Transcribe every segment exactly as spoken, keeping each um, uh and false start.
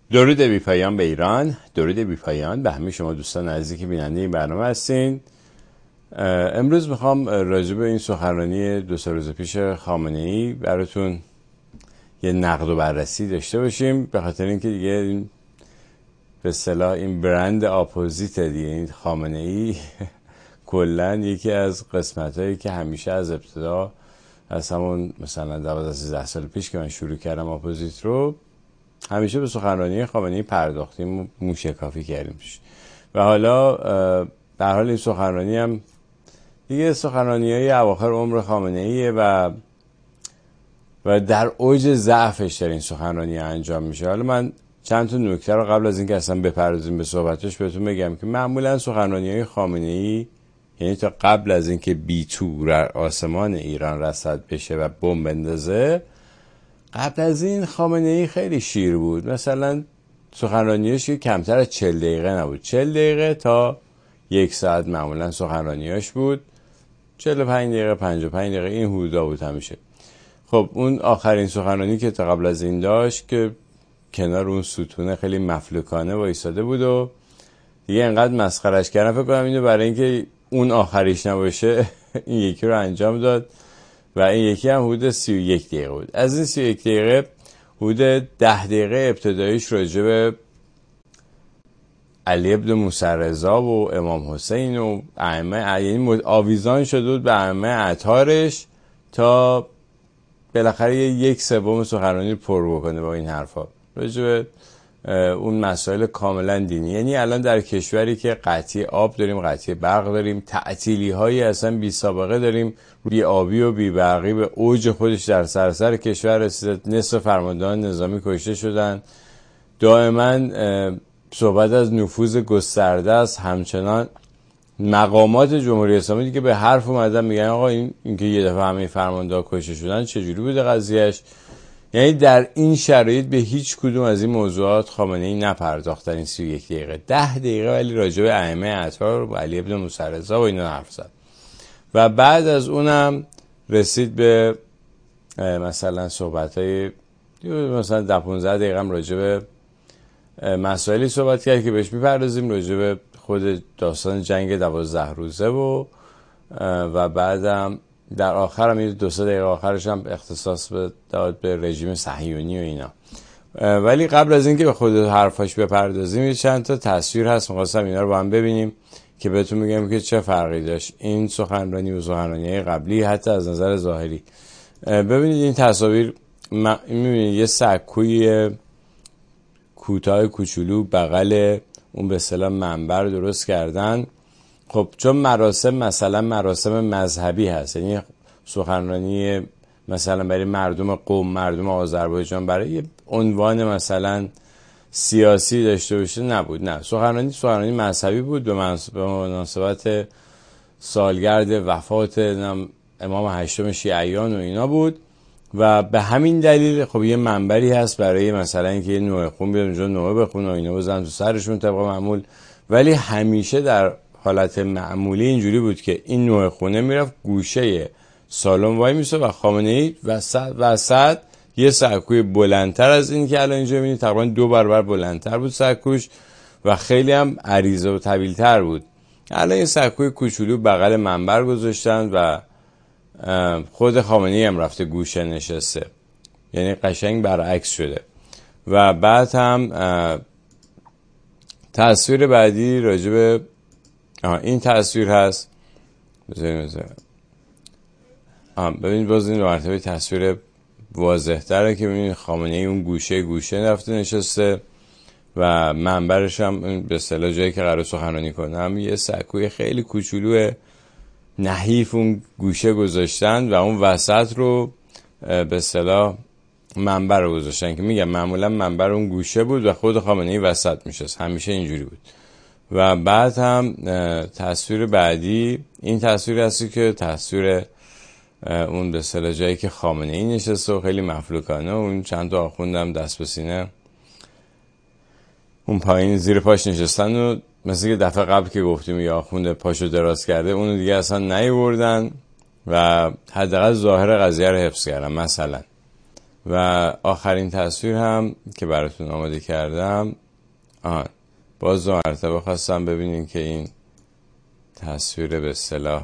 درود بی پایان به ایران، درود بی پایان به همه شما دوستان عزیزی که بیننده این برنامه هستین. امروز میخوام راجع به این سخنرانی دو سه روز پیش خامنه‌ای براتون یه نقد و بررسی داشته باشیم، به خاطر اینکه دیگه این به اصطلاح این برند اپوزیت دیگه، این خامنه‌ای کلا یکی از قسمتایی که همیشه از ابتدا از همون مثلا دوازده سیزده سال پیش که من شروع کردم اپوزیت رو، همیشه به سخنرانی خامنه‌ای پرداختیم، موشکافی کردیم و حالا در حال این سخنرانی هم دیگه سخنرانی‌های اواخر عمر خامنه‌ایه و و در اوج ضعفش در این سخنرانی انجام میشه. حالا من چند تا نکته رو قبل از اینکه اصلا بپردازیم به صحبتش بهتون بگم که معمولا سخنرانی‌های خامنه‌ای، یعنی تا قبل از اینکه بی تو آسمان ایران رصد بشه و بمب بندازه، قبل از این خامنه‌ای خیلی شیر بود. مثلا سخنرانیاش کمتر از چهل دقیقه نبود، چهل دقیقه تا یک ساعت معمولا سخنرانیاش بود، چهل و پنج دقیقه پنجاه و پنج دقیقه این حدودا بود همیشه. خب اون آخرین سخنرانی که تا قبل از این داشت که کنار اون ستونه خیلی مفلوکانه وایساده بود و دیگه انقدر مسخرش کردن، فکر کنم اینو برای اینکه اون آخریش نباشه این یکی رو انجام داد و این یکی هم حدود سی و یک دقیقه بود. از این سی و یک دقیقه حدود ده دقیقه ابتداییش راجع به علی ابن موسی رضا و امام حسین و ائمه، یعنی آویزان شده بود به ائمه اطهارش تا بالاخره یک سوم سخنرانی پر بکنه با این حرفا راجع به اون مسائل کاملا دینی. یعنی الان در کشوری که قطعی آب داریم، قطعی برق داریم، تعطیلی های اصلا بی سابقه داریم، بی آبی و بی برقی به اوج خودش در سراسر کشور رسیده، نصف فرماندهان نظامی کشته شدن، دائما صحبت از نفوذ گسترده است، همچنان مقامات جمهوری اسلامی که به حرف اومدن میگن آقا این اینکه یه دفعه همه فرماندهان کشته شدن چجوری بوده قضیهش. یعنی در این شرایط به هیچ کدوم از این موضوعات خامنه‌ای نپرداخت در این سی و یک دقیقه. ده دقیقه ولی راجع به ائمه اطهار و علی ابن موسی رضا و اینا حرف زد و بعد از اونم رسید به مثلا صحبت‌های مثلا ده پانزده دقیقه هم راجع به مسائلی صحبت کرد که بهش میپردازیم، راجع به خود داستان جنگ دوازده روزه و و بعدم در آخر هم دو سه دقیقه آخرش هم اختصاص داد به رژیم صهیونی و اینا. ولی قبل از اینکه به خود حرفاش بپردازیم یه چند تا تصویر هست، می‌خواستم اینا رو با هم ببینیم که بهتون میگم که چه فرقی داشت این سخنرانی و سخنرانی‌های قبلی حتی از نظر ظاهری. ببینید این تصاویر، می‌بینید یه سکوی کوتاه کوچولو بغل اون به اصطلاح منبر درست کردن. خب چون مراسم مثلا مراسم مذهبی هست، یعنی سخنرانی مثلا برای مردم قم، مردم آذربایجان، برای یه عنوان مثلا سیاسی داشته باشه نبود، نه، سخنرانی سخنرانی مذهبی بود به مناسبت سالگرد وفات امام هشتم شیعیان و اینا بود و به همین دلیل خب یه منبری هست برای مثلا اینکه یه نوع خون بیاد اونجا نوع بخونه و اینا بزنن تو سرشون طبق معمول. ولی همیشه در حالت معمولی اینجوری بود که این نوع خونه میرفت گوشه سالن وای میسه و خامنه‌ای وسط وسط یه سکوی بلندتر از این که الان اینجا میبینید تقریبا دو برابر بلندتر بود سکوش و خیلی هم عریض و طویل‌تر بود. الان یه سکوی کوچولو بغل منبر گذاشتن و خود خامنه‌ای هم رفته گوشه نشسته، یعنی قشنگ برعکس شده. و بعد هم تصویر بعدی راجب این تصویر هست، بذاریم بذاریم ببینید باز این مرتبه تصویر واضح تره که ببینید خامنه‌ای اون گوشه گوشه رفته نشسته و منبرش هم به اصطلاح جایی که قرار سخنرانی کنه هم یه سکوی خیلی کوچولو نحیف اون گوشه گذاشتن و اون وسط رو به اصطلاح منبر رو گذاشتن که میگم معمولا منبر اون گوشه بود و خود خامنه‌ای وسط میشست، همیشه اینجوری بود. و بعد هم تصویر بعدی این تصویر هستی که تصویر اون به اصطلاح جایی که خامنه‌ای نشسته و خیلی مفلوکانه و اون چند تا آخوندم دست به سینه اون پایین زیر پاش نشستن و مثل که دفعه قبل که گفتیم یا آخوند پاشو دراز کرده اونو دیگه اصلا نیوردن و حداقل ظاهر قضیه رو حفظ کردن مثلا. و آخرین تصویر هم که براتون آماده کردم، آن باز دو مرتبه خواستم ببینین که این تصویر به اصطلاح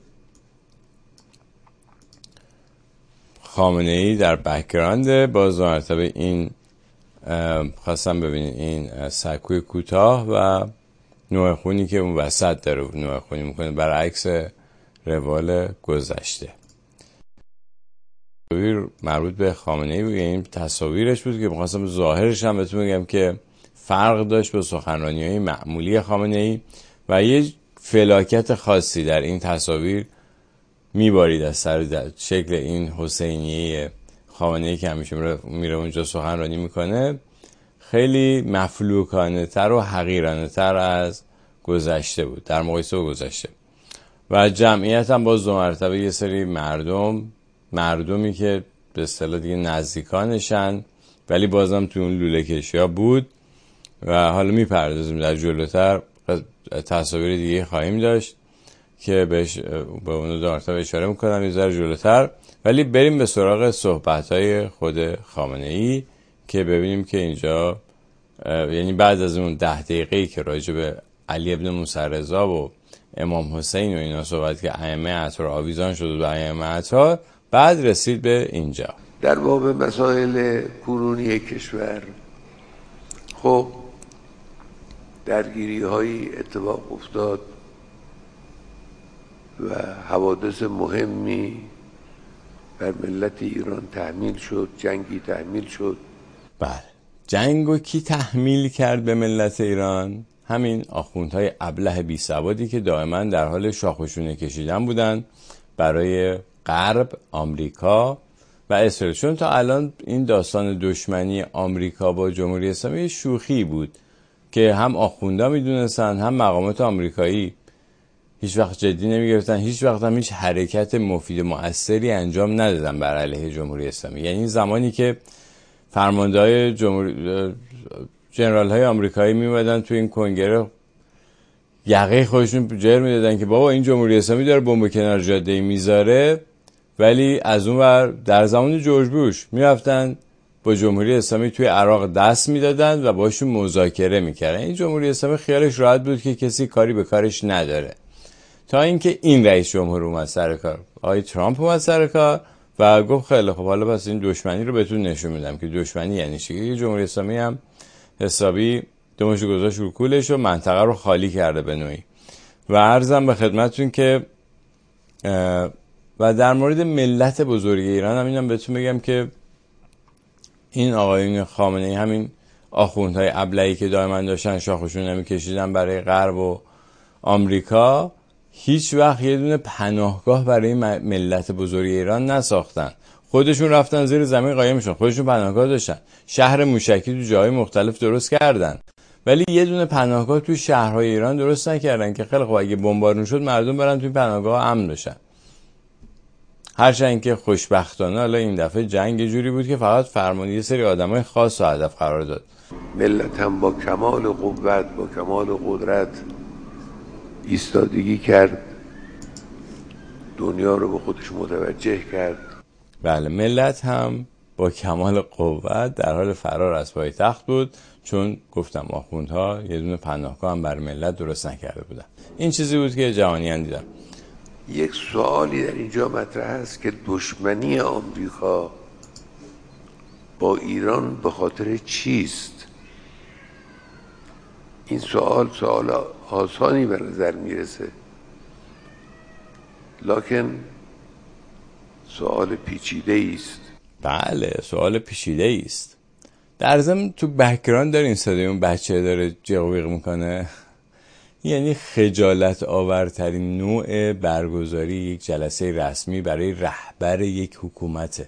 خامنه‌ای در بک‌گراند، باز دو مرتبه این خواستم ببینین این سکوی کوتاه و نوع خونی که اون وسط داره نوع خونی میکنه، برعکس روال گذشته. تصاویر مربوط به خامنه‌ای بود، یعنی تصاویرش بود که می‌خواستم ظاهرش هم بهتون بگم که فرق داشت با سخنرانی‌های معمولی خامنه‌ای و یه فلاکت خاصی در این تصاویر میبارید از سر در شکل این حسینیه خامنه‌ای که همیشه میره اونجا سخنرانی میکنه، خیلی مفلوکانه تر و حقیرانه تر از گذشته بود در مقایسه با گذشته. و جمعیت هم باز دو مرتبه یه سری مردم مردمی که به اصطلاح دیگه نزدیکانشن ولی بازم تو اون لوله کشی ها بود و حالا میپردازیم در جلوتر تصاویر دیگه خواهیم داشت که بهش به اون دو مرتبه اشاره میکنم یه ذره جلوتر. ولی بریم به سراغ صحبت‌های خود خامنه‌ای که ببینیم که اینجا یعنی بعد از اون ده دقیقه‌ای که راجع به علی ابن موسی رضا و امام حسین و اینا صحبت که ائمه اطهار آویزان شد و ائمه اطهار، بعد رسید به اینجا در باب مسائل کنونی کشور. خب درگیری هایی اتفاق افتاد و حوادث مهمی بر ملت ایران تحمیل شد، جنگی تحمیل شد. بله، جنگو کی تحمیل کرد به ملت ایران؟ همین آخوندهای ابله بی سوادی که دائما در حال شاخوشونه کشیدن بودن برای غرب، آمریکا و اسرائیل. چون تا الان این داستان دشمنی آمریکا با جمهوری اسلامی شوخی بود که هم آخوندا میدونستن هم مقامات آمریکایی هیچ وقت جدی نمیگرفتن، هیچ وقت هم هیچ حرکت مفید مؤثری انجام ندادن بر علیه جمهوری اسلامی. یعنی زمانی که فرماندهای جمهوری جنرال های آمریکایی میومدن تو این کنگره یقه خودشون جر میدادن که بابا این جمهوری اسلامی داره بمب کنار جاده میذاره، ولی از اون ور در زمان جورج بوش میرفتن با جمهوری اسلامی توی عراق دست میدادن و باشون مذاکره میکردن. این جمهوری اسلامی خیالش راحت بود که کسی کاری به کارش نداره، تا اینکه این رئیس جمهور اومد سر کار، آقای ترامپ اومد سر کار و گفت خیلی خب حالا پس این دشمنی رو بهتون نشون میدم که دشمنی یعنی چی. جمهوری اسلامی هم حسابی دمش گذاشت رو کولش و منطقه رو خالی کرده به نوعی. و عرضم به خدمتتون که و در مورد ملت بزرگ ایران هم اینم بهتون بگم که این آقایون خامنه‌ای، همین آخوندهای ابلهی که دائما داشتن شاخشون نمی‌کشیدن برای غرب و آمریکا، هیچ وقت یه دونه پناهگاه برای ملت بزرگ ایران نساختن. خودشون رفتن زیر زمین قایم شدن، خودشون پناهگاه داشتن، شهر موشکی تو جاهای مختلف درست کردن، ولی یه دونه پناهگاه تو شهرهای ایران درست نکردن که خیلی خب اگه بمبارون شد مردم برن توی پناهگاه امن بشن. هرچند که خوشبختانه حالا این دفعه جنگ جوری بود که فقط فرمانی یه سری آدمای خاص رو هدف قرار داد. ملت هم با کمال قوت، با کمال قدرت ایستادگی کرد، دنیا رو به خودش متوجه کرد. بله، ملت هم با کمال قوت در حال فرار از پایتخت بود، چون گفتم آخوندها یه دونه پناهگاه هم بر ملت درست نکرده بودن. این چیزی بود که جهانیان دیدن. یک سوالی در اینجا مطرح است که دشمنی آمریکا با ایران به خاطر چیست؟ این سوال سوال آسانی به نظر میرسه، لکن سوال پیچیده است. بله، سوال پیچیده است. در ضمن تو بک‌گراند دارین صدای اون بچه داره جیغ میکنه. یعنی خجالت آورترین نوع برگزاری یک جلسه رسمی برای رهبر یک حکومته.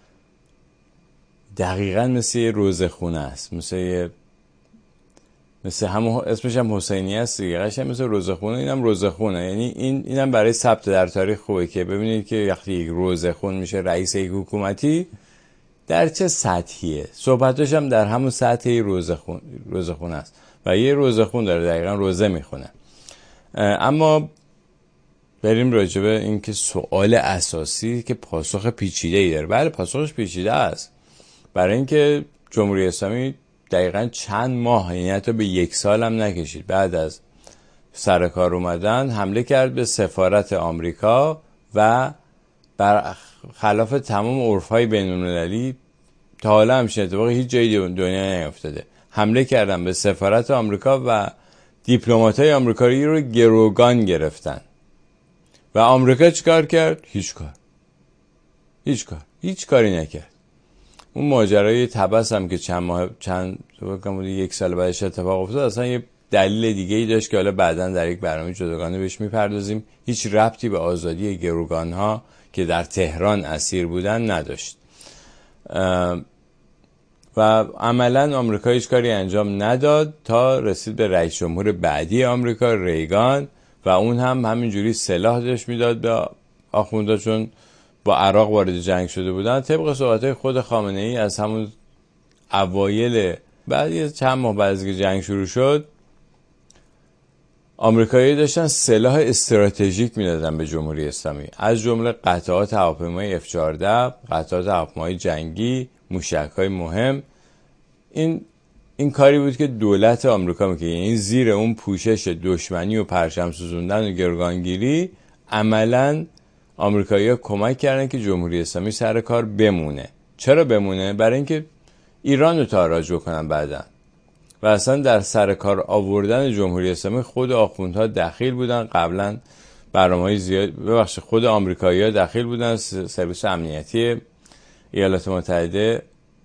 دقیقاً مثل یه روزخونه است، مثل مثل همون اسمش هم حسینی است دیگه، قشنگ مثل روزخونه. اینم روزخونه، یعنی این اینم برای ثبت در تاریخ خوبه که ببینید که وقتی یک روزخون میشه رئیس یک حکومتی در چه سطحیه. صحبتش هم در همون سطح روزخون روزخونه است و یه روزخون داره دقیقاً روزه میخونه. اما بریم راجبه این که سوال اساسی که پاسخ پیچیده‌ای داره. بله، پاسخش پیچیده است. برای اینکه جمهوری اسلامی دقیقاً چند ماه، یعنی حتی به یک سال هم نکشید، بعد از سر کار اومدن حمله کرد به سفارت آمریکا و بر خلاف تمام عرف‌های بین‌المللی، تا حالا همچین اتفاقی هیچ جای دنیا نیفتاده، حمله کردن به سفارت آمریکا و دیپلمات‌های آمریکایی رو گروگان گرفتن. و آمریکا چیکار کرد؟ هیچ کار. هیچ کار. هیچ کاری نکرد. اون ماجرای طبس هم که چند ماه چند یک سال بعدش اتفاق افتاد اصلا یه دلیل دیگه ای داشت که حالا بعداً در یک برنامه جداگانه بهش میپردازیم. هیچ ربطی به آزادی گروگان‌ها که در تهران اسیر بودن نداشت. و عملاً آمریکا هیچ کاری انجام نداد تا رسید به رئیس جمهور بعدی آمریکا، ریگان، و اون هم همینجوری سلاح داشت میداد به آخوندا، چون با عراق وارد جنگ شده بودن. طبق صحبت‌های خود خامنه‌ای از همون اوایل بعد چند ماه بعد از که جنگ شروع شد، آمریکایی‌ها داشتن سلاح استراتژیک میدادن به جمهوری اسلامی، از جمله قطعات هواپیمای اف چهارده، قطعات هواپیمای جنگی، موشک‌های مهم. این این کاری بود که دولت آمریکا میکنه، یعنی زیر اون پوشش دشمنی و پرچم سوزوندن و گروگانگیری عملاً آمریکایی‌ها کمک کردن که جمهوری اسلامی سر کار بمونه. چرا بمونه؟ برای اینکه ایران رو تاراج بکنن بعداً. و اصلا در سر کار آوردن جمهوری اسلامی خود آخوندها دخیل بودن. قبلا برنامه‌های زیاد ببخشید خود آمریکایی‌ها دخیل بودن. سرویس امنیتی ایالات متحده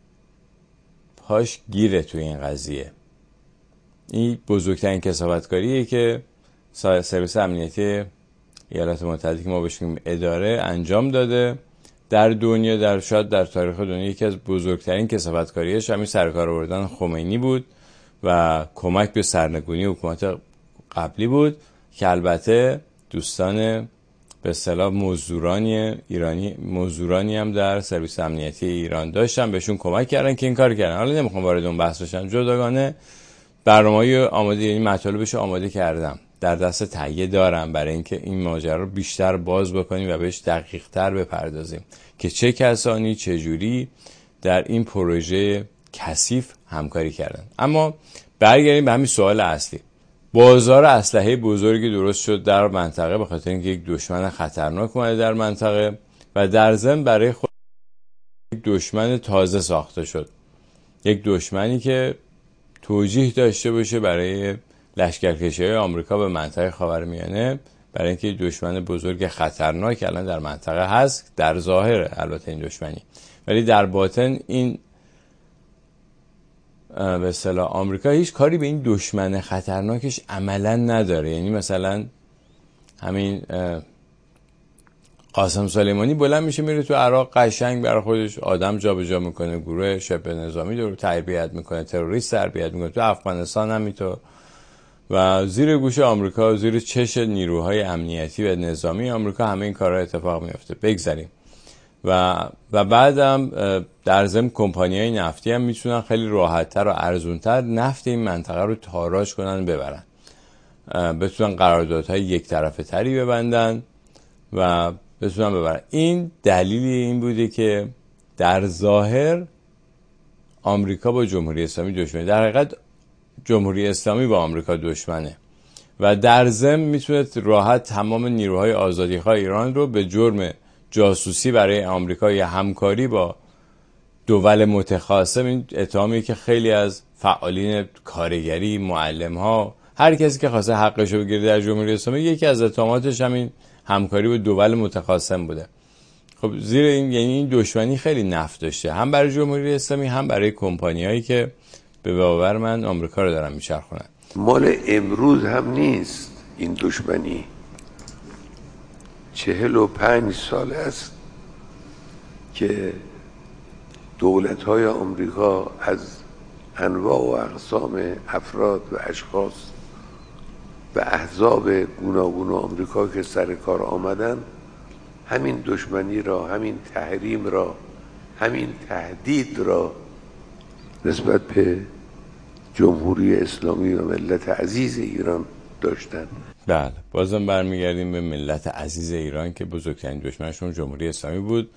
پاش گیره توی این قضیه. این بزرگترین کثافتکاریه که سرویس امنیتی ایالات متحده که ما بهش میگیم اداره انجام داده در دنیا. در شاید در تاریخ دنیا یکی از بزرگترین کثافتکاریاش همین سرکار آوردن خمینی بود و کمک به سرنگونی حکومت قبلی بود که البته دوستان به اصطلاح مزدورانی ایرانی مزدورانی هم در سرویس امنیتی ایران داشتن، بهشون کمک کردن که این کار کردن. حالا نمیخوام وارد اون بحث بشم، جداگانه برنامه‌ای آماده، یعنی مطالبش آماده کردم، در دست تهیه دارم برای اینکه این ماجرا رو بیشتر باز بکنیم و بهش دقیق‌تر بپردازیم که چه کسانی چه جوری در این پروژه کثیف همکاری کردن. اما برگردیم به همین سوال اصلی. بازار اسلحه بزرگی درست شد در منطقه به خاطر اینکه یک دشمن خطرناک اومده در منطقه و در ضمن برای خود یک دشمن تازه ساخته شد، یک دشمنی که توجیه داشته باشه برای لشکرکشی‌های آمریکا به منطقه خاورمیانه، برای اینکه دشمن بزرگ خطرناک الان در منطقه هست. در ظاهر البته این دشمنی، ولی در باطن این به اصطلاح آمریکا هیچ کاری به این دشمن خطرناکش عملا نداره. یعنی مثلا همین قاسم سلیمانی بلند میشه میره تو عراق، قشنگ برای خودش آدم جابجا میکنه، گروه شبه نظامی رو تربیت میکنه، تروریست تربیت میکنه. تو افغانستان هم اینطور. و زیر گوش آمریکا، زیر چش نیروهای امنیتی و نظامی آمریکا همه این کارها اتفاق میفته. بگذاریم و و بعدم در ضمن کمپانی‌های نفتی هم میتونن خیلی راحت‌تر و ارزونتر نفت این منطقه رو تاراج کنن، ببرن، بتونن قراردادهای یک طرفه تری ببندن و بتونن ببرن. این دلیل این بوده که در ظاهر آمریکا با جمهوری اسلامی دشمنه، در حقیقت جمهوری اسلامی با آمریکا دشمنه و در ضمن میتونه راحت تمام نیروهای آزادیخواه ایران رو به جرم جاسوسی برای آمریکا یا همکاری با دول متخاصم، این اتهامی که خیلی از فعالین کارگری، معلم‌ها، هر کسی که خواسته حقش رو بگیره در جمهوری اسلامی، یکی از اتهاماتش همین همکاری با دول متخاصم بوده. خب زیر این یعنی این دشمنی خیلی نفت داشته، هم برای جمهوری اسلامی هم برای کمپانیایی که به باور من آمریکا رو دارن میچرخونن. مال امروز هم نیست این دشمنی، چهل و پنج سال است که دولت‌های آمریکا از انواع و اقسام افراد و اشخاص و احزاب گوناگون آمریکا که سر کار آمدن همین دشمنی را، همین تحریم را، همین تهدید را نسبت به جمهوری اسلامی و ملت عزیز ایران داشتن. بله، بازم برمیگردیم به ملت عزیز ایران که بزرگترین دشمنشون جمهوری اسلامی بود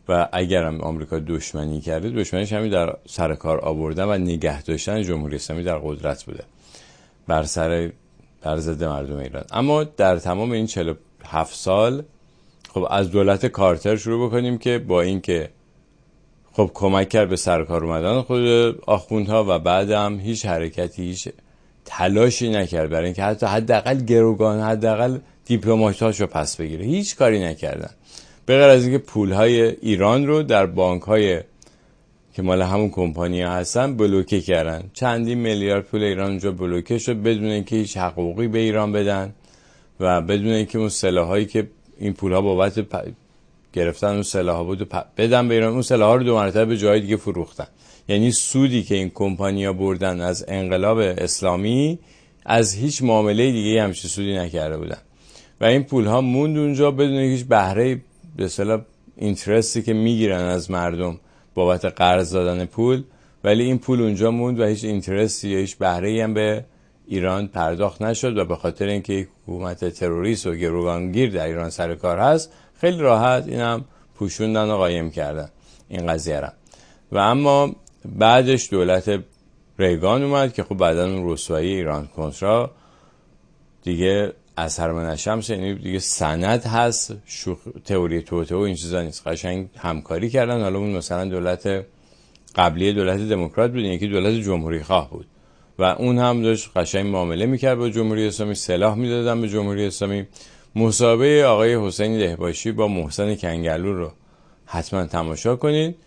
و اگرم آمریکا دشمنی کرده، دشمنیش همین در سر کار آوردن و نگه داشتن جمهوری اسلامی در قدرت بوده بر سر بر ضد مردم ایران. اما در تمام این چهل و هفت سال خب از دولت کارتر شروع بکنیم که با اینکه خب کمک کرد به سر کار اومدن خود آخوندها و بعدم هیچ حرکتی، هیچ تلاشی نکرد برای اینکه حتی حداقل گروگان، حداقل دیپلمات‌هاشو پس بگیره. هیچ کاری نکردن به غیر از اینکه پول‌های ایران رو در بانک‌های که مال همون کمپانی‌ها هستن بلوکه کردن. چندین میلیارد پول ایران اونجا بلوکه شد بدون اینکه هیچ حقوقی به ایران بدن و بدون اینکه اون سلاحایی که این پول‌ها بابت پ... گرفتن اون سلاح‌ها بود پ... بدن به ایران، اون سلاح‌ها رو دو مرتبه به جای دیگه فروختن. یعنی سودی که این کمپانی‌ها بردن از انقلاب اسلامی از هیچ معامله دیگه همچین سودی نکرده بودن و این پول‌ها موند اونجا بدون هیچ بهره، به اصطلاح اینترستی که میگیرن از مردم بابت قرض دادن پول، ولی این پول اونجا موند و هیچ اینترستی یا هیچ بهره‌ای هم به ایران پرداخت نشد و به خاطر اینکه یک حکومت تروریست و گروگانگیر در ایران سر کار هست خیلی راحت اینم پوشوندن و قایم کردن این قضیه را. و اما بعدش دولت ریگان اومد که خب بعدن اون رسوایی ایران کنترا دیگه از هر منشمس، یعنی دیگه سند هست، شوخ تئوری توته و این چیزا نیست، قشنگ همکاری کردن. حالا اون مثلا دولت قبلی دولت دموکرات بود، یکی دولت جمهوری خواه بود و اون هم داشت قشنگ معامله میکرد با جمهوری اسلامی، سلاح میدادن به جمهوری اسلامی. مصاحبه آقای حسین دهباشی با محسن کنگلو رو حتما تماشا کنید.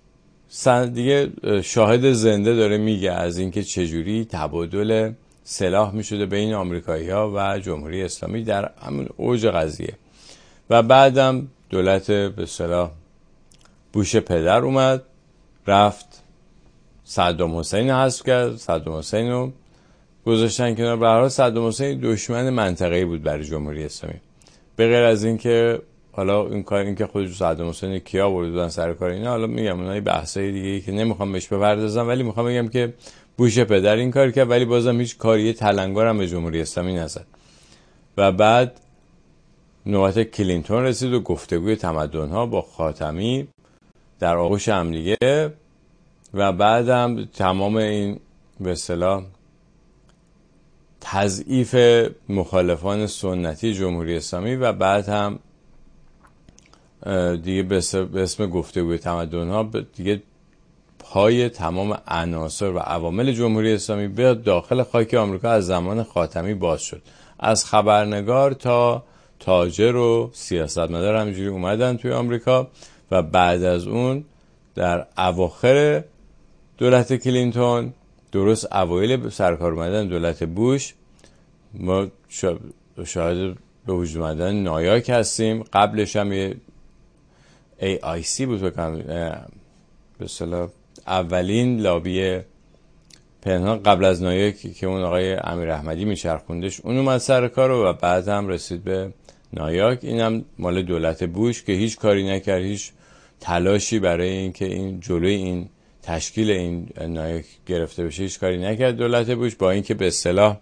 دیگه شاهد زنده داره میگه از اینکه چجوری تبادل سلاح میشده بین آمریکایی‌ها و جمهوری اسلامی در همون اوج قضیه. و بعدم دولت به اصطلاح بوش پدر اومد، رفت صدام حسین حذف کرد، صدام حسین رو گذاشتن کنار. به هر حال صدام حسین دشمن منطقه‌ای بود برای جمهوری اسلامی، به غیر از اینکه حالا این کار این که خود صدام حسین کیا آورده بودن سر کار اینا، حالا میگم اونای بحثای دیگه که نمیخوام بهش بپردازم، ولی میخوام بگم که بوش پدر این کار کرد ولی بازم هیچ کاری تلنگر هم به جمهوری اسلامی نزد. و بعد نوبت کلینتون رسید و گفتگوی تمدن‌ها با خاتمی در آغوش هم دیگه و بعدم تمام این به اصطلاح تضعیف مخالفان سنتی جمهوری اسلامی و بعد هم دیگه به اسم گفتگوی تمدن‌ها دیگه پای تمام عناصر و عوامل جمهوری اسلامی به داخل خاک آمریکا از زمان خاتمی باز شد. از خبرنگار تا تاجر و سیاستمدار همینجوری اومدن توی آمریکا و بعد از اون در اواخر دولت کلینتون، درست اوایل سرکار اومدن دولت بوش، ما شاهد به وجود اومدن نایاک هستیم. قبلش هم یه ای آی سی بود بکنم به اصطلاح اولین لابی پنهان قبل از نایاک که اون آقای امیر احمدی میچرخوندش، اون اومد سر کار و بعد هم رسید به نایاک. اینم مال دولت بوش که هیچ کاری نکرد، هیچ تلاشی برای اینکه این جلوی این تشکیل این نایاک گرفته بشه هیچ کاری نکرد دولت بوش، با اینکه به اصطلاح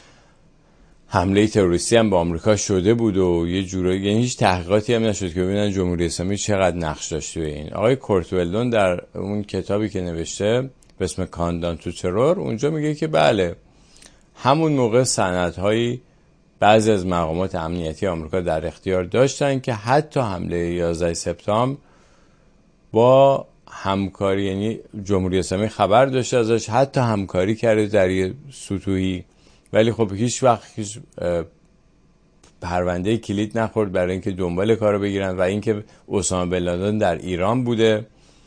حمله تروریستی هم با آمریکا شده بود و یه جورایی، یعنی هیچ تحقیقاتی هم نشد که ببینن جمهوری اسلامی چقدر نقش داشت توی این. آقای کورت ولدون در اون کتابی که نوشته به اسم کاندان تو ترور، اونجا میگه که بله همون موقع سندهایی بعضی از مقامات امنیتی آمریکا در اختیار داشتن که حتی حمله یازده سپتامبر با همکاری، یعنی جمهوری اسلامی خبر داشته ازش، حتی همکاری کرده در یه سطوحی، ولی خب هیچ وقت هیچ پرونده کلید نخورد برای اینکه دنبال کارو بگیرن. و اینکه اسامه بن لادن در ایران بوده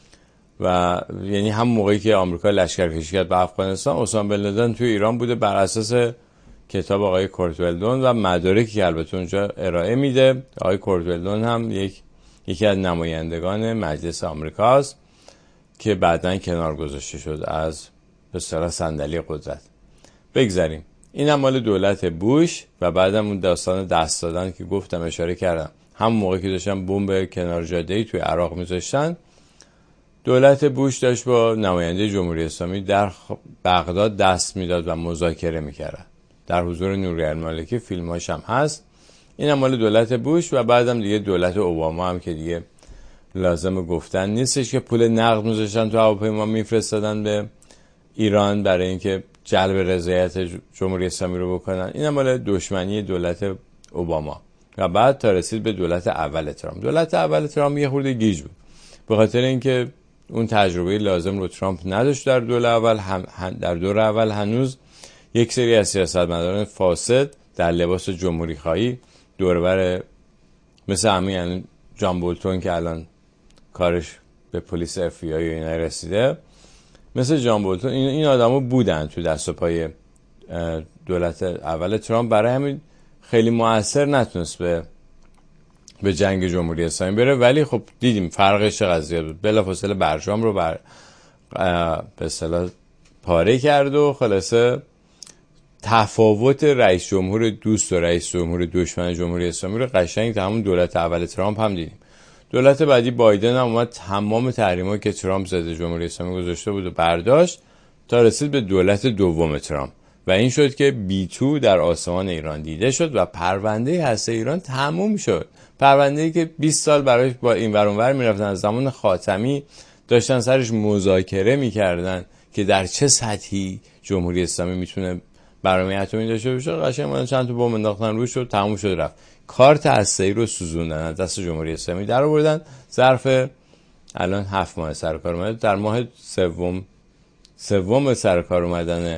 و یعنی هم موقعی که آمریکا لشکرکشی کرد به افغانستان، اسامه بن لادن توی ایران بوده بر اساس کتاب آقای کورت ولدون و مدارکی که البته اونجا ارائه میده. آقای کورت ولدون هم یک یکی از نمایندگان مجلس آمریکاست که بعداً کنار گذاشته شد از به اصطلاح صندلی قدرت. بگذاریم این هم مال دولت بوش و بعدم اون داستان دست دادن که گفتم اشاره کردم، همون موقعی که داشتن بمب کنار جاده‌ای توی عراق میذاشتن، دولت بوش داشت با نماینده جمهوری اسلامی در بغداد دست میداد و مذاکره میکرد در حضور نوری المالکی، فیلماش هم هست. این هم مال دولت بوش و بعدم دیگه دولت اوباما هم که دیگه لازم گفتن نیستش که پول نقد میذاشتن تو هواپیما میفرستادن به ایران برای اینکه جلب رضایت جمهوری اسلامی رو بکنن. این مال دشمنی دولت اوباما و بعد تا رسید به دولت اول ترامپ. دولت اول ترامپ یه خورده گیج بود به خاطر اینکه اون تجربه لازم رو ترامپ نداشت. در دور اول هم در دور اول هنوز یک سری از سیاستمداران فاسد در لباس جمهوری خواهی دوربر مثل همین یعنی جان بولتون که الان کارش به پلیس اف بی آی و اینا رسیده، مثل جان بولتون این این آدما بودن تو دست و پای دولت اول ترامپ. برای همین خیلی موثر نتونست به به جنگ جمهوری اسلامی بره، ولی خب دیدیم فرقش چقدر زیاد بود. بلافاصله برجام رو بر به اصطلاح پاره کرد و خلاصه تفاوت رئیس جمهور دوست و رئیس جمهور دشمن جمهوری اسلامی رو قشنگ تا همون دولت اول ترامپ هم دیدیم. دولت بعدی بایدن هم اومد تمام تحریمایی که ترامپ زده جمهوری اسلامی گذاشته بود و برداشت تا رسید به دولت دوم ترامپ و این شد که بی تو در آسمان ایران دیده شد و پرونده هسته ایران تموم شد. پرونده‌ای که بیست سال برایش با این ور اون ور میرفتن، از زمان خاتمی داشتن سرش مذاکره میکردن که در چه سطحی جمهوری اسلامی میتونه برنامه اتمی داشته باشه، قشنگ ما چند تا بمب انداختن روش و تموم شد رفت. کارت هسته‌ای رو سوزوندن از دست جمهوری اسلامی در آوردن. ظرف الان هفت ماه سر کار اومده. در ماه سوم سوم سر کار اومدن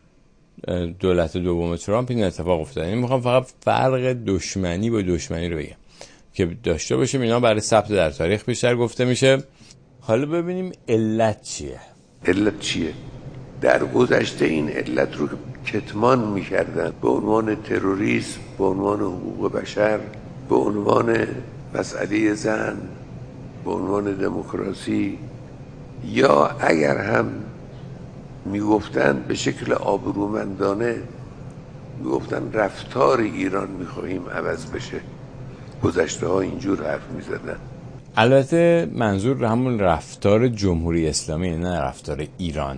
دولت دوم ترامپ این اتفاق افتاد. این میخوام فقط فرق دشمنی با دشمنی رو بگم که داشته باشیم، اینا برای ثبت در تاریخ بیشتر گفته میشه. حالا ببینیم علت چیه. علت چیه؟ در گذشته این علت رو کتمان میکردن به عنوان تروریسم، به عنوان حقوق بشر، به عنوان مسئله زن، به عنوان دموکراسی، یا اگر هم میگفتن به شکل آبرومندانه میگفتن رفتار ایران میخواهیم عوض بشه. گذشته ها اینجور حرف میزدن. البته منظور همون رفتار جمهوری اسلامی، نه رفتار ایران،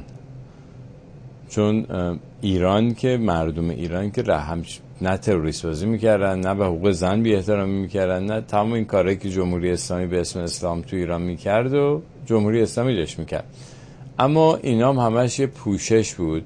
چون ایران که مردم ایران که رحم نه تروریست بازی میکردن، نه به حقوق زن بی احترامی میکردن، نه تمام این کارهایی که جمهوری اسلامی به اسم اسلام تو ایران میکرد و جمهوری اسلامی داشت میکرد. اما اینا هم همش یه پوشش بود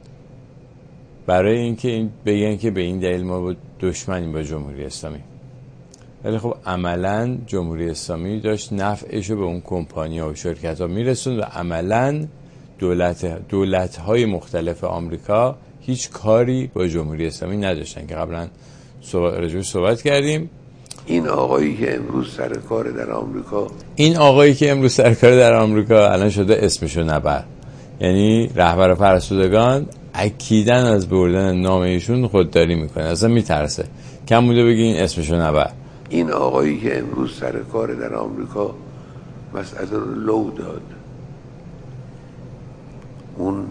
برای اینکه این بگن که به این دلیل ما با دشمنیم با جمهوری اسلامی. ولی خب عملاً جمهوری اسلامی داشت نفعشو به اون کمپانی‌ها و شرکت‌ها میرسوند و عملاً دولت دولت‌های مختلف آمریکا هیچ کاری با جمهوری اسلامی نداشتن که قبلا راجعش صحبت کردیم. این آقایی که امروز سر کار در آمریکا این آقایی که امروز سر کار در آمریکا الان شده اسمشو نبر، یعنی رهبر فرسودگان اکیداً از بردن نام ایشون خودداری میکنه، اصلا میترسه. کم بوده بگی این اسمشو نبر. این آقایی که امروز سر کار در آمریکا مسئله رو لو داد، اون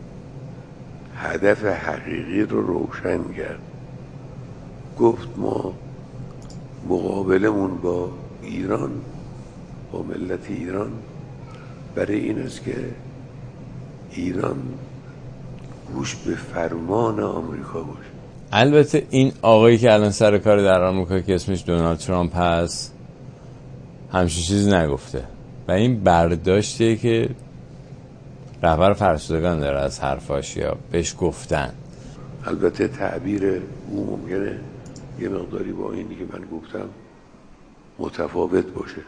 هدف حقیقی رو روشن کرد، گفت ما مقابلمون با ایران، با ملت ایران، برای این است که ایران گوش به فرمان آمریکا باشه. البته این آقایی که الان سر کار در آمریکا که اسمش دونالد ترامپ هست همچین چیزی نگفته و این برداشته که رهبر فرسودگان داره از حرفاش یا بهش گفتن. البته تعبیر او ممکنه یه مقداری با اینی که من گفتم متفاوت باشه.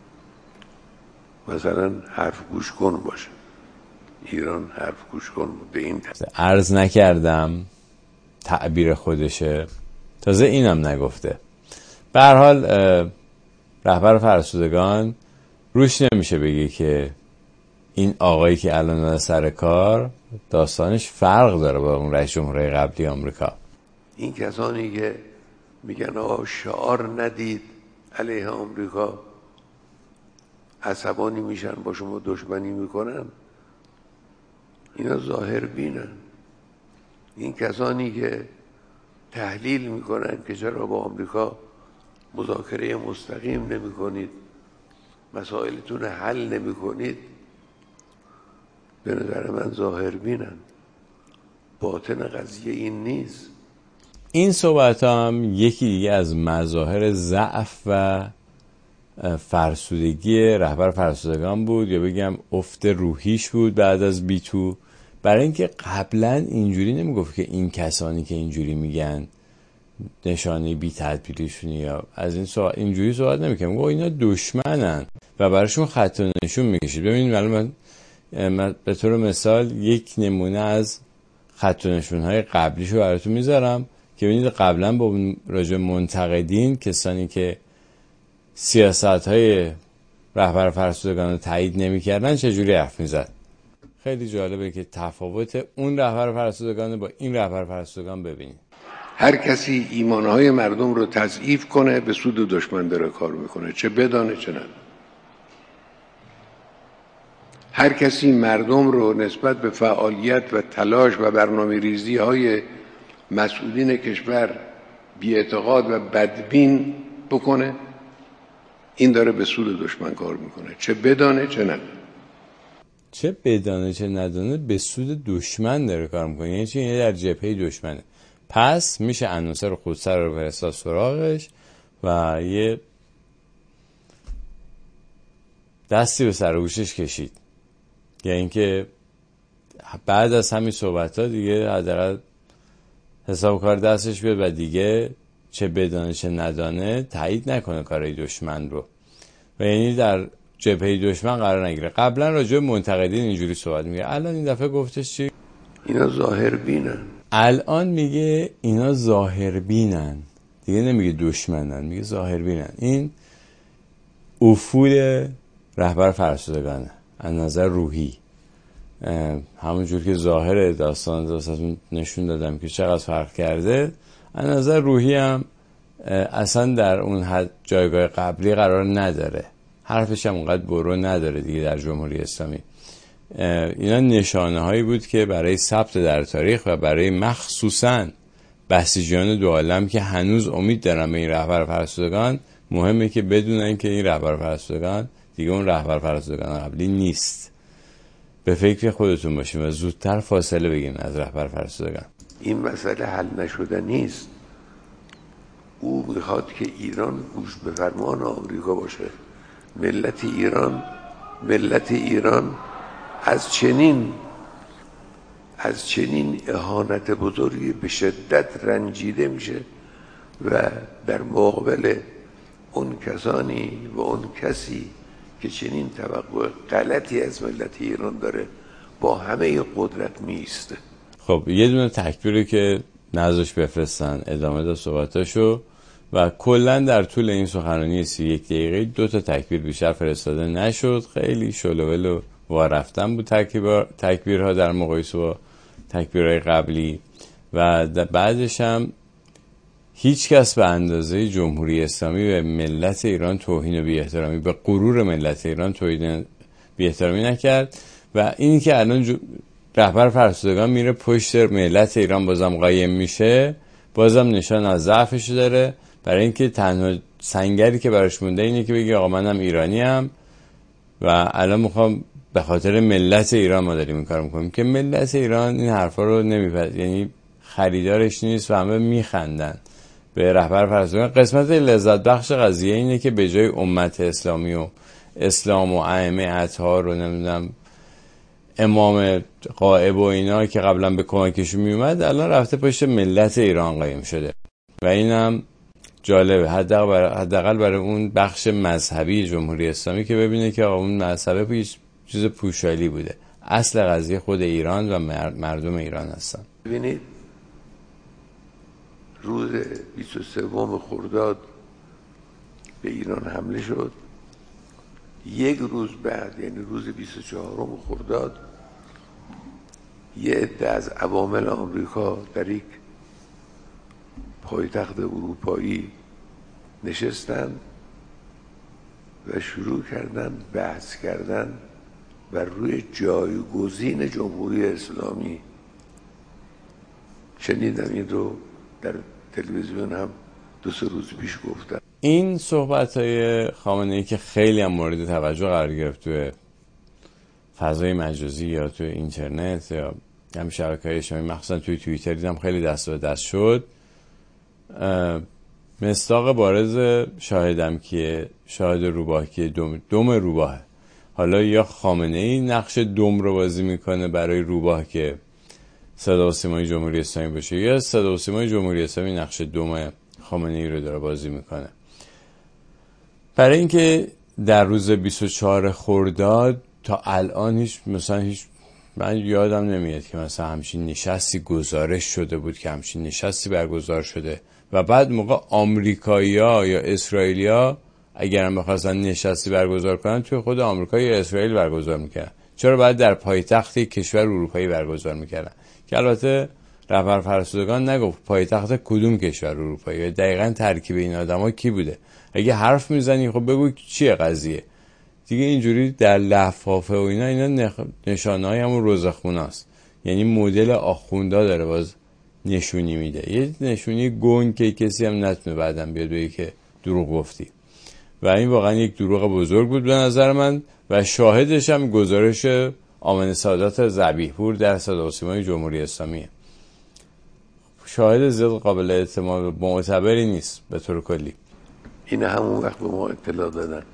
مثلا حرف گوش کن باشه، ایران حرف گوش کن به این عرض نکردم تعبیر خودشه، تازه اینم نگفته. به هر حال رهبر فرسودگان روش نمیشه بگی که این آقایی که الان سر کار داستانش فرق داره با اون رئیس جمهور قبلی آمریکا. این کسانی که میگن آقا شعار ندید علیه آمریکا، عصبانی میشن، با شما دشمنی میکنن، اینا ظاهر بینن. این کسانی که تحلیل میکنن که چرا با آمریکا مذاکره مستقیم نمی کنید، مسائلتون حل نمی کنید، به نظر من ظاهر بینن. باطن قضیه این نیست. این صحبت هم یکی دیگه از مظاهر ضعف و فرسودگی رهبر فرسودگان بود یا بگم افت روحیش بود بعد از بی تو. برای اینکه قبلا اینجوری نمیگفت که این کسانی که اینجوری میگن نشانه بی تدبیریشونی یا از این سوال اینجوری صحبت نمیکنم، میگه اینا دشمنن و براشون خط و نشون میکشید. ببینید من, من به طور مثال یک نمونه از خط و نشونهای قبلیشو براتون میذارم که ببینید قبلا با راجع منتقدین، کسانی که سیاست‌های رهبر فرسودگان رو تایید نمی‌کردن چجوری حرف می‌زد. خیلی جالبه که تفاوت اون رهبر فرسودگان با این رهبر فرسودگان ببینید. هر کسی ایمانهای مردم رو تضعیف کنه به سود دشمن داره کار میکنه، چه بدانه چه ندانه. هر کسی مردم رو نسبت به فعالیت و تلاش و برنامه ریزی های مسئولین کشور بی‌اعتقاد و بدبین بکنه، این داره به سود دشمن کار میکنه، چه بدانه چه ندانه. چه بدانه چه ندانه به سود دشمن داره کار میکنه، یعنی چی؟ یعنی در جبهه دشمنه. پس میشه عناصر خودسر رو فرستاد سراغش و یه دستی به سر و گوشش کشید. یعنی اینکه بعد از همین صحبت‌ها دیگه حداقل حساب کار دستش بیاد و دیگه چه بدانه چه ندانه تایید نکنه کارهای دشمن رو و یعنی در جبهه دشمن قرار نگیره. قبلا راجع به منتقدین اینجوری صحبت میگه، الان این دفعه گفتش چی؟ اینا ظاهر بینن. الان میگه اینا ظاهر بینن، دیگه نمیگه دشمنن، میگه ظاهر بینن. این افول رهبر فرسودگانه از نظر روحی. همونجور که ظاهر داستان داستان نشون دادم که چقدر فرق کرده، از نظر روحی هم اصلا در اون حد جایگاه قبلی قرار نداره، حرفش هم اونقدر برو نداره دیگه در جمهوری اسلامی. اینا نشانه هایی بود که برای ثبت در تاریخ و برای مخصوصاً بسیجیان دو عالم که هنوز امید دارن به این رهبر فرسودگان، مهمه که بدونن که این رهبر فرسودگان دیگه اون رهبر فرسودگان قبلی نیست. به فکر خودتون باشین و زودتر فاصله بگیرین از رهبر فرسودگان. این مسئله حل نشده نیست. او میخواد که ایران گوش به فرمان آمریکا باشه. ملت ایران ملت ایران از چنین از چنین اهانت بزرگی به شدت رنجیده میشه و در مقابل اون کسانی و اون کسی که چنین توقع غلطی از ملت ایران داره با همه قدرت میسته. خب یه دونه تکبیری که نذاش بفرستن ادامه داد صحبتاشو و کلا در طول این سخنرانی سی یک دقیقه دو تا تکبیر بیشتر فرستاده نشد. خیلی شلوول و وارفتن بود تکبیر تکبیرها در مقایسه با تکبیرهای قبلی و بعدش هم هیچ کس به اندازه جمهوری اسلامی به ملت ایران توهین و بی احترامی، به غرور ملت ایران توهین بی احترامی نکرد و اینی که الان جو... رهبر فرسودگان میره پشت ملت ایران بازم قایم میشه، بازم نشان از ضعفش داره. برای اینکه تنها سنگری که براش مونده اینه که بگه آقا منم ایرانیم و الان میخوام به خاطر ملت ایران ما داریم این کارو میکنیم، که ملت ایران این حرفا رو نمیپذیره، یعنی خریدارش نیست و همه میخندن به رهبر فرسودگان. قسمت لذت بخش قضیه اینه که به جای امت اسلامی و اسلام و ائمه اطهار رو نمیدونم امام غائب و اینا که قبلا به کمکشون میومد، الان رفته پشت ملت ایران قایم شده و اینم جالبه، حداقل برای اون بخش مذهبی جمهوری اسلامی که ببینه که اون مذهبه پیش چیز پوشالی بوده، اصل قضیه خود ایران و مردم ایران هستن. ببینید روز بیست و سوم خرداد به ایران حمله شد. یک روز بعد یعنی روز بیست و چهارم خرداد یه عده از عوامل آمریکا در یک پایتخت اروپایی نشستند و شروع کردن بحث کردن بر روی جایگزین جمهوری اسلامی. شنیدم این رو در تلویزیون هم دو سه روز پیش گفتم. این صحبت‌های خامنه‌ای که خیلی هم مورد توجه قرار گرفت توی فضای مجازی یا توی اینترنت یا هم شبکه‌های اجتماعی، مخصوصا توی توییتر دیدم خیلی دست به دست شد. مصداق بارز شاهدم که شاهد روباه که دوم, دوم روباه. حالا یا خامنه ای نقش دوم رو بازی میکنه برای روباه که صدا و سیمای جمهوری اسلامی باشه، یا صدا و سیمای جمهوری اسلامی نقش دوم خامنه ای رو داره بازی میکنه. برای اینکه در روز بیست و چهار خرداد تا الان هیچ مثلا هیچ من یادم نمیاد که مثلا همچین نشستی گزارش شده بود که همچین نشستی برگزار شده و بعد موقع آمریکایی‌ها یا اسرائیلیا اگر هم بخواستن نشستی برگزار کنن توی خود آمریکا یا اسرائیل برگزار میکردن. چرا باید در پایتخت کشور اروپایی برگزار میکردن؟ که البته رهبر فرستادگان نگفت پایتخت کدوم کشور اروپایی و دقیقاً ترکیب این آدما کی بوده. اگه حرف میزنی خب بگو چیه قضیه دیگه. اینجوری در لفافه و اینا اینا نشانه‌های همون رزخوناست، یعنی مدل آخوندا داره باز نشونی میده، یه نشونی گنگ که کسی هم نتونه بعدم بیاد بگه که دروغ گفتی. و این واقعا یک دروغ بزرگ بود به نظر من و شاهدش هم گزارش آمن سادات ذبیح‌پور در صدا و سیمای جمهوری اسلامیه. شاهد زیاد قابل اعتماد و معتبری نیست به طور کلی. این همون وقت به ما اطلاع دادن،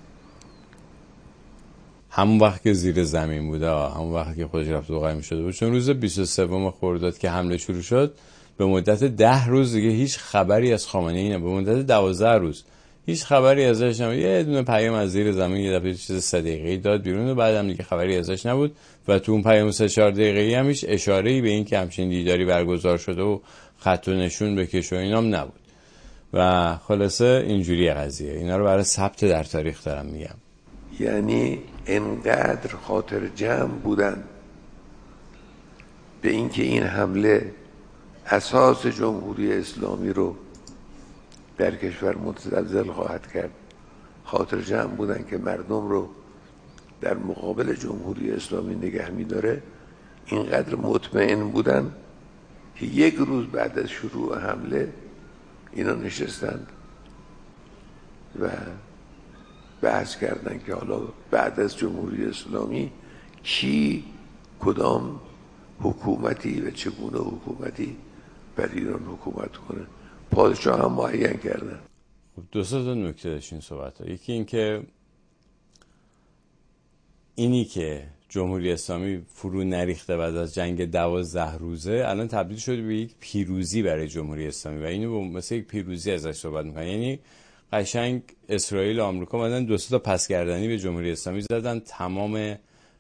همون وقت که زیر زمین بوده، همون وقت که خودش رفت وقایع می‌شده بود. چون روز بیست و سوم خرداد که حمله شروع شد به مدت ده روز دیگه هیچ خبری از خامنه‌ای نبود. به مدت دوازده روز هیچ خبری ازش نبود. یه دونه پیام از زیر زمین یه دفعه چیز سه دقیقه‌ای داد بیرون و بعدم دیگه خبری ازش نبود و تو اون پیام سه چهار دقیقه‌ای هم هیچ اشاره‌ای به این که همچین دیداری برگزار شده و خط و نشون بکش و اینام نبود. و خلاصه اینجوریه قضیه. اینا رو برای ثبت در تاریخ دارم میگم. یعنی انقدر خاطر جمع بودن به اینکه این حمله اساس جمهوری اسلامی رو در کشور متزلزل خواهد کرد، خاطر جمع بودن که مردم رو در مقابل جمهوری اسلامی نگه می‌داره، اینقدر مطمئن بودن که یک روز بعد از شروع حمله اینا نشستند و بحث کردن که حالا بعد از جمهوری اسلامی کی کدام حکومتی و چگونه حکومتی بر ایران حکومت کنه. پادشاه هم معین کردن. دو سه تا نکته داشت این صحبت ها. یکی این که اینی که جمهوری اسلامی فرو نریخته بعد از جنگ دوازده روزه الان تبدیل شده به یک پیروزی برای جمهوری اسلامی و اینو مثل یک پیروزی ازش صحبت میکنن. یعنی قشنگ اسرائیل و آمریکا اومدن دو سه تا پسگردنی به جمهوری اسلامی زدن، تمام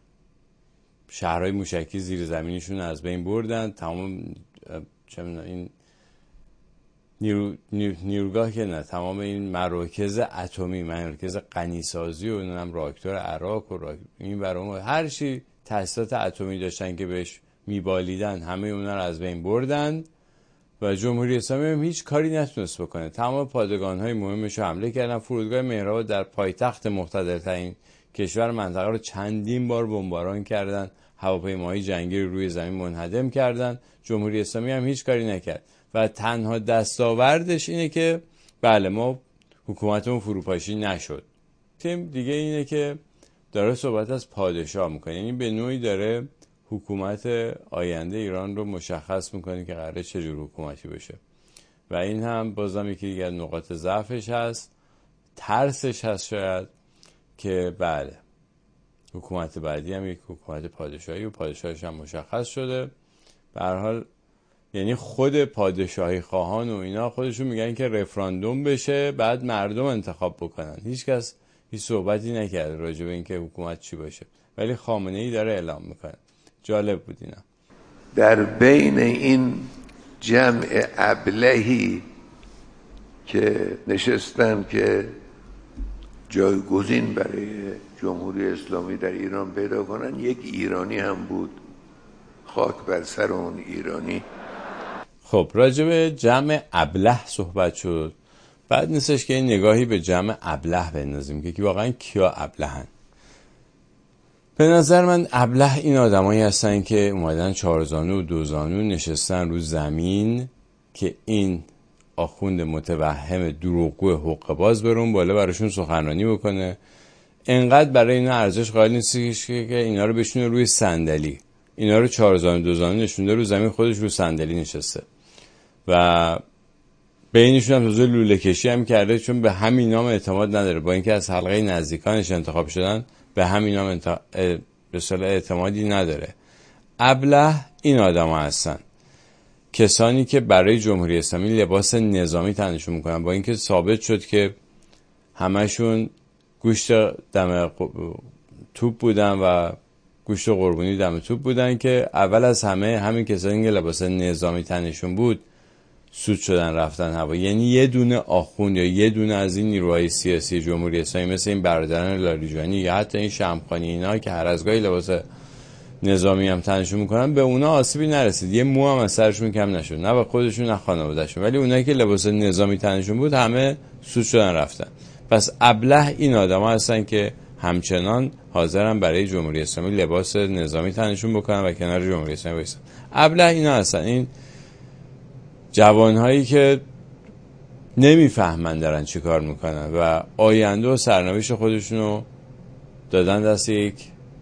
شهرهای موشکی زیر زمینشون از بین بردن، تمام چه می‌دونم این نیرو، نیروگاه که نه تمام این مراکز اتمی، مراکز غنیسازی و اونم راکتور عراق و راک... این برام هر چی تاسیسات اتمی داشتن که بهش میبالیدن همه اونا رو از بین بردن و جمهوری اسلامی هم هیچ کاری نتونست بکنه. تمام پادگان‌های مهمش رو حمله کردن. فرودگاه مهرآباد در پایتخت مقتدرترین کشور منطقه رو چندین بار بمباران کردن، هواپیماهای جنگی رو روی زمین منهدم کردن. جمهوری اسلامی هم هیچ کاری نکرد و تنها دستاوردش اینه که بله ما حکومتمون فروپاشی نشد. تیم دیگه اینه که داره صحبت از پادشاه میکنه، یعنی به نوعی داره حکومت آینده ایران رو مشخص میکنه که قراره چجور حکومتی بشه و این هم بازم یکی دیگه نقاط ضعفش هست، ترسش هست شاید که بله حکومت بعدی هم یک حکومت پادشاهی و پادشاهش هم مشخص شده. به هر حال یعنی خود پادشاهی خواهان و اینا خودشون میگن که رفراندوم بشه بعد مردم انتخاب بکنن. هیچ کس هیچ صحبتی نکرده راجع به اینکه حکومت چی باشه، ولی خامنه ای داره اعلام میکنه. جالب بود اینا. در بین این جمع ابلهی که نشستن که جایگزین برای جمهوری اسلامی در ایران پیدا کنن، یک ایرانی هم بود. خاک بر سر اون ایرانی. خب راجع به جمع ابله صحبت شد، بعد نیستش که این نگاهی به جمع ابله بندازیم که واقعا کیا ابلهن. به نظر من ابله این آدمایی هستن که اومدن چهارزانو و دوزانو نشستن رو زمین که این آخوند متوهم دروغگو حقه باز برون بالا براشون سخنرانی بکنه. انقدر برای اینا ارزش قائل نیستش که اینا رو بشونه روی صندلی. اینا رو چهارزانو دوزانو نشونده رو زمین، خودش رو صندلی نشسته و بینشون هم تازه لوله کشی هم کرده، چون به همین نام اعتماد نداره. با اینکه از حلقه نزدیکانش انتخاب شدن، به همین نام انت... به اصطلاح اعتمادی نداره. ابله این آدم ها هستن، کسانی که برای جمهوری اسلامی لباس نظامی تنشون میکنن، با اینکه ثابت شد که همشون گوشت دم توپ بودن و گوشت قربونی دم توپ بودن، که اول از همه همین کسانی که لباس نظامی تنشون بود سود شدن رفتن هوا. یعنی یه دونه آخوند یا یه دونه از این نیروهای سیاسی جمهوری اسلامی مثل این برادران لاریجانی یا حتی این شمخانی اینا که هر از گاهی لباس نظامی هم تنشون میکنن، به اونا آسیبی نرسید، یه مو هم از سرشون کم نشد، نه به خودشون نه خانوادهشون. ولی اونایی که لباس نظامی تنشون بود همه سود شدن رفتن. پس ابله این آدما هستن که همچنان حاضرن برای جمهوری اسلامی لباس نظامی تنشون بکنن و کنار جمهوری اسلامی بایستن. ابله اینا هستن، این جوانهایی که نمیفهمن دارن چی کار میکنن و آینده و سرنوشت خودشونو دادن دست یک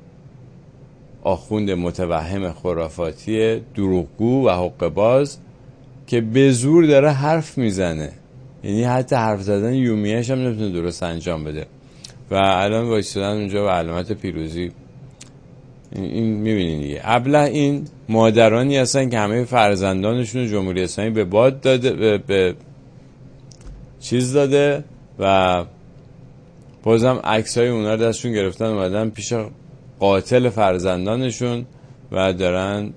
آخوند متوهم خرافاتی دروغگو و حقه‌باز که به زور داره حرف میزنه. یعنی حتی حرف زدن یومیه‌اش هم نمیتونه درست انجام بده و الان وایسادن اونجا و علامت پیروزی. این میبینین دیگه. ابله این مادرانی هستن که همه فرزندانشون جمهوری اسلامی به باد داده، به, به چیز داده و بازم عکسای اونا رو دستشون گرفتن اومدن پیش قاتل فرزندانشون و دارن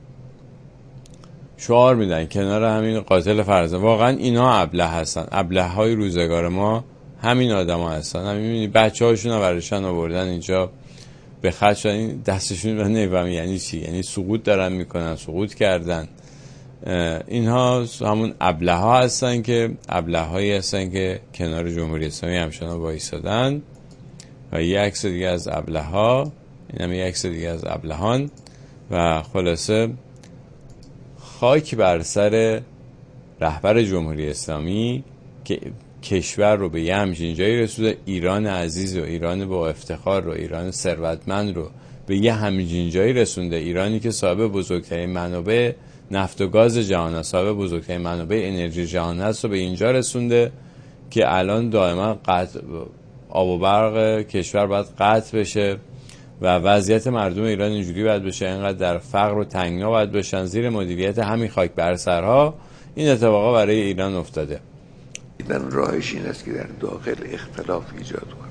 شعار میدن کنار همین قاتل فرزند. واقعا اینا ابله هستن. ابله های روزگار ما همین آدم ها هستن. همین میبینی بچه هاشون رو برشن آوردن اینجا به خط شدن، دستشون رو نمیفهم یعنی چی، یعنی سقوط دارن میکنن، سقوط کردن. اینها همون ابله ها هستن که ابله هایی هستن که کنار جمهوری اسلامی همچنان وایسادن. و یه عکس دیگه از ابله ها، این هم یه عکس دیگه از ابلهان. و خلاصه خاک بر سر رهبر جمهوری اسلامی که کشور رو به یه همچین جایی رسوده، ایران عزیز و ایران با افتخار رو، ایران ثروتمند رو به یه همچین جایی رسونده. ایرانی که صاحب بزرگترین منابع نفت و گاز جهان است، صاحب بزرگترین منابع انرژی جهان است، رو به اینجا رسونده که الان دائما قطع آب و برق کشور باید قطع بشه و وضعیت مردم ایران اینجوری باید بشه، اینقدر در فقر و تنگنا باید بشن زیر مدیریت همین خاک بر سرها. این اتفاقا برای ایران افتاده. ایران راهش این است که در داخل اختلاف ایجاد کنن،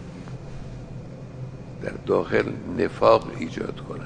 در داخل نفاق ایجاد کنن.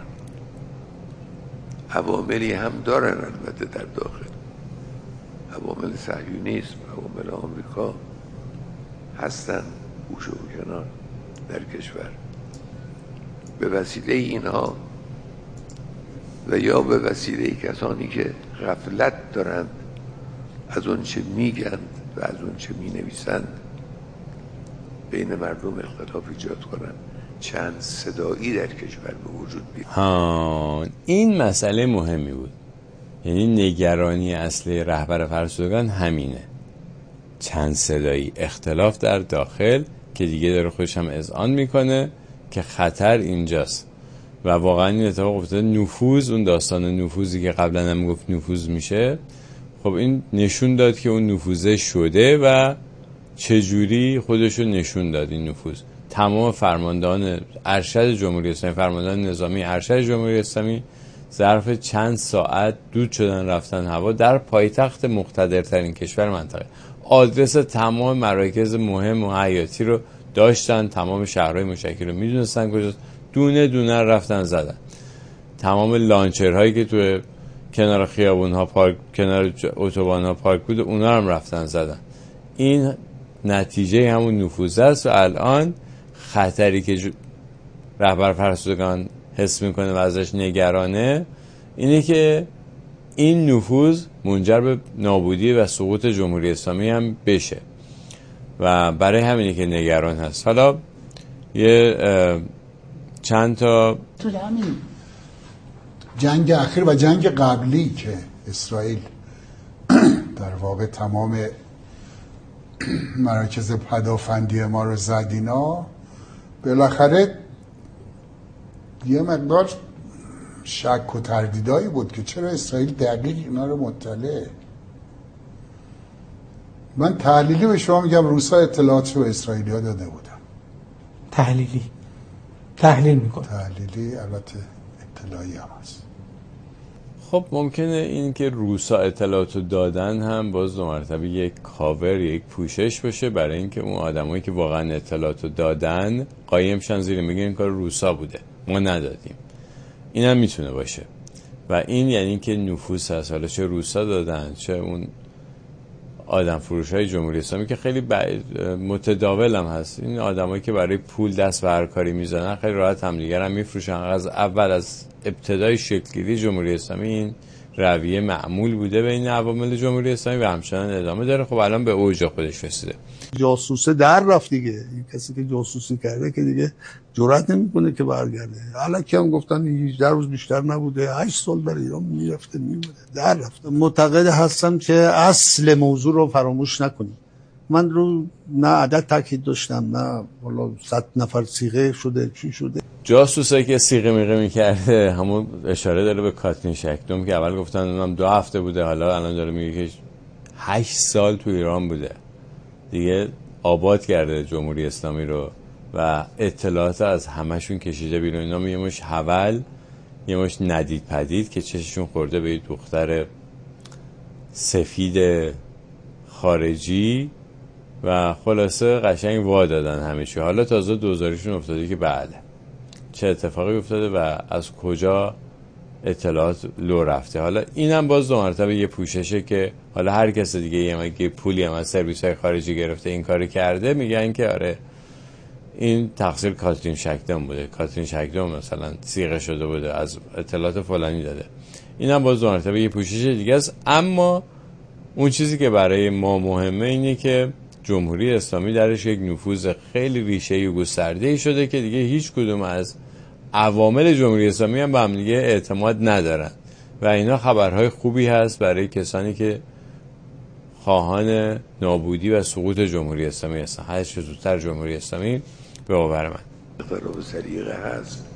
عواملی هم دارن البته در داخل، عوامل صهیونیسم، عوامل آمریکا هستن گوشه و کنار در کشور. به وسیله اینها و یا به وسیله کسانی که غفلت دارند از اون چه میگن و از اون چه می نویسند بین مردم اختلاف ایجاد کنن، چند صدایی در کشور به وجود بیاد. ها این مسئله مهمی بود. یعنی نگرانی اصلی رهبر فرسودگان همینه، چند صدایی، اختلاف در داخل که دیگه داره خودش هم اذعان میکنه که خطر اینجاست. و واقعا این اتفاق افتاده. نفوذ، اون داستان نفوذی که قبلا هم گفت نفوذ میشه، خب این نشون داد که اون نفوذه شده و چجوری خودشو نشون داد. این نفوذ تمام فرماندهان ارشد جمهوری اسلامی، فرماندهان نظامی ارشد جمهوری اسلامی ظرف چند ساعت دود شدن رفتن هوا در پایتخت مقتدرترین کشور منطقه. آدرس تمام مراکز مهم و حیاتی رو داشتن، تمام شهرهای مشکی رو میدونستن کجاست، دونه دونه رفتن زدن. تمام لانچرهایی که تو کنار خیابون ها پارک، کنار اتوبان ها پارک بود، اونا هم رفتن زدن. این نتیجه همون نفوذ است و الان خطری که ج... رهبر فرسودگان حس میکنه و ازش نگرانه اینه که این نفوذ منجر به نابودی و سقوط جمهوری اسلامی هم بشه و برای همینه که نگران هست. حالا یه چند تا تو همین جنگ اخیر و جنگ قبلی که اسرائیل در واقع تمام مراکز پدافندی ما رو زد، اینا بالاخره یه مقدار شک و تردیدایی بود که چرا اسرائیل دقیق اینا رو مطلعه. من تحلیلی به شما میگم، روسا اطلاعاتش به اسرائیلیا داده بودن. تحلیلی تحلیل میکنه. تحلیلی البته اطلاعی هم هست. خب ممکنه این که روسا اطلاعاتو دادن هم باز دو مرتبه یک کاور، یک پوشش باشه برای اینکه اون آدمایی که واقعا اطلاعاتو دادن قایم شن زیر میگن این کار روسا بوده، ما ندادیم. این هم میتونه باشه و این یعنی که نفوذ هست، حالا چه روسا دادن چه اون آدم فروش های جمهوری اسلامی که خیلی متداول هم هست. این آدمایی که برای پول دست به هر کاری میزنن خیلی راحت هم دیگر هم میفروشن. از اول از ابتدای شکلگیری جمهوری اسلامی این رویه معمول بوده بین عوامل جمهوری اسلامی و همچنان ادامه داره. خب الان به اوج خودش رسیده. جاسوسه در رفت دیگه. این کسی که جاسوسی کرده که دیگه جرئت نمیکنه که برگرده. الکی هم گفتن هجده روز بیشتر نبوده، هشت سال در ایران میرفته میومده، در رفته. معتقد هستم که اصل موضوع رو فراموش نکنیم. من رو نه عدد تاکید داشتم، نه والا صد نفر صیغه شده چی شده. جاسوسه که صیغه میغه میکرده همون اشاره داره به کاترین شکدوم که اول گفتن اونم دو هفته بوده، حالا الان داره میگه که هشت سال تو ایران بوده دیگه، آباد کرده جمهوری اسلامی رو و اطلاعات از همشون کشیده بیرون. اینا یه مش حول، یه مش ندید پدید که چششون خورده به دختر سفید خارجی و خلاصه قشنگ وا دادن همه چی. حالا تازه دوزاریشون افتاده که بله چه اتفاقی افتاده و از کجا اطلاعات لو رفته. حالا اینم باز دو مرتبه یه پوششه که حالا هر کس دیگه یه مگه پولی هم از سرویس های خارجی گرفته این کاری کرده میگن که آره این تقصیر کاترین شکدوم بوده، کاترین شکدوم مثلا صیغه شده بوده از اطلاعات فلانی داده. اینم باز دو مرتبه یه پوشش دیگه است. اما اون چیزی که برای ما مهمه اینه که جمهوری اسلامی درش یک نفوذ خیلی ریشه‌ای و گسترده‌ای شده که دیگه هیچ کدوم از عوامل جمهوری اسلامی هم به هم دیگه اعتماد ندارن و اینا خبرهای خوبی هست برای کسانی که خواهان نابودی و سقوط جمهوری اسلامی هستن. هر چه زودتر جمهوری اسلامی به باور من اختلاف سلیقه هست،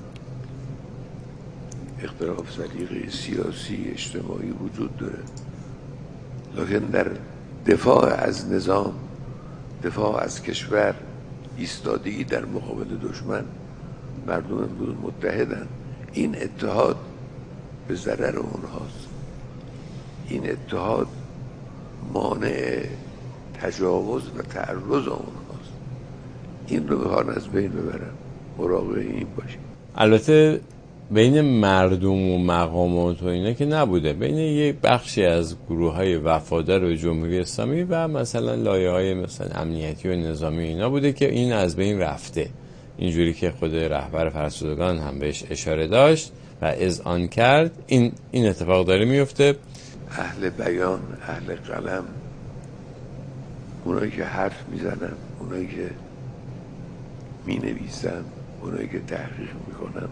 اختلاف سلیقه سیاسی اجتماعی وجود داره، لکن در دفاع از نظام، دفاع از کشور، ایستادگی در مقابل دشمن مردم امروز متحدن. این اتحاد به ضرر اونهاست، این اتحاد مانع تجاوز و تعرض اونهاست. این رو بخوان از بین ببرن، مراقب این باشیم. البته بین مردم و مقامات و اینا که نبوده، بین یک بخشی از گروه های وفادار به جمهوری اسلامی و مثلا لایه های مثلا امنیتی و نظامی اینا بوده که این از بین رفته، اینجوری که خود رهبر فرسودگان هم بهش اشاره داشت و اذعان کرد. این این اتفاق داره میفته. اهل بیان، اهل قلم، اونایی که حرف میزنن، اونایی که مینویسن، اونایی که تحقیق میکنن،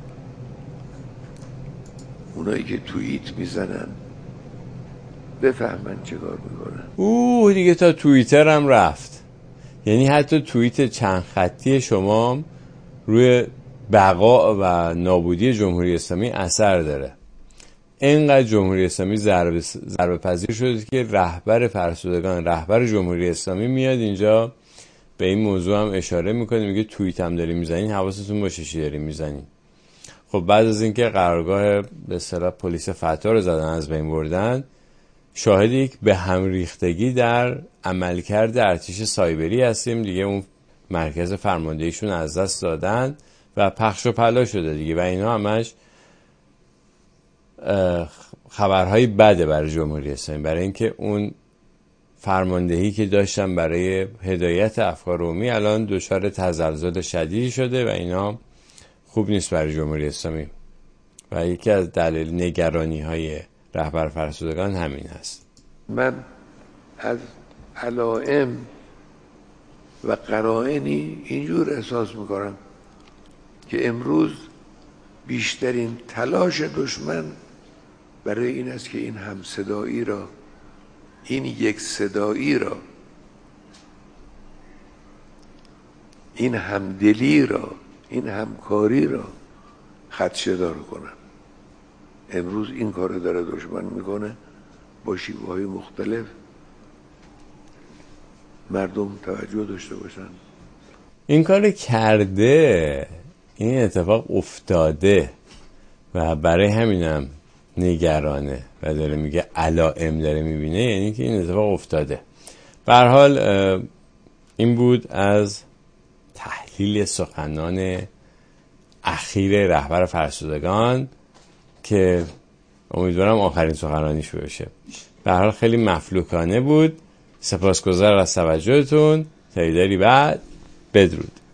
اونایی که توییت میزنن بفهمن چه کار میکنن. اوه دیگه تا توییتر هم رفت. یعنی حتی توییت چند خطی شما روی بقا و نابودی جمهوری اسلامی اثر داره. اینقدر جمهوری اسلامی ضربه ضربه پذیر شده که رهبر فرسودگان، رهبر جمهوری اسلامی میاد اینجا به این موضوع هم اشاره میکنه، میگه توییت هم داری میزنین، حواستون باشه چی داری میزنین. خب بعد از اینکه قرارگاه به اصطلاح پلیس فتح رو زدن از بین بردن، شاهد یک به هم ریختگی در عملکرد ارتش سایبری هستیم دیگه. اون مرکز فرماندهیشون از دست دادن و پخش و پلا شده دیگه و اینا همش خبرهای بده برای جمهوری اسلامی، برای اینکه اون فرماندهی که داشتن برای هدایت افکار عمومی الان دچار تزلزل شدیدی شده و اینا خوب نیست برای جمهوری اسلامی و یکی از دلیل نگرانی های رهبر فرسودگان همین هست. من از علائم و قرائنی اینجور احساس میکنم که امروز بیشترین تلاش دشمن برای این است که این همصدایی را، این یک صدایی را، این همدلی را، این همکاری را خدشه‌دار کنن. امروز این کار داره دشمن میکنه با شیوه‌های مختلف مردم توجه داشته باشن. این کار کرده، این اتفاق افتاده و برای همینم نگرانه و داره میگه علائم داره میبینه، یعنی که این اتفاق افتاده. به هر حال این بود از تحلیل سخنان اخیر رهبر فرسودگان که امیدوارم آخرین سخنرانیش بشه. به هر حال خیلی مفلوکانه بود. سپاسگزار از توجهتون. تا ایداری بعد، بدرود.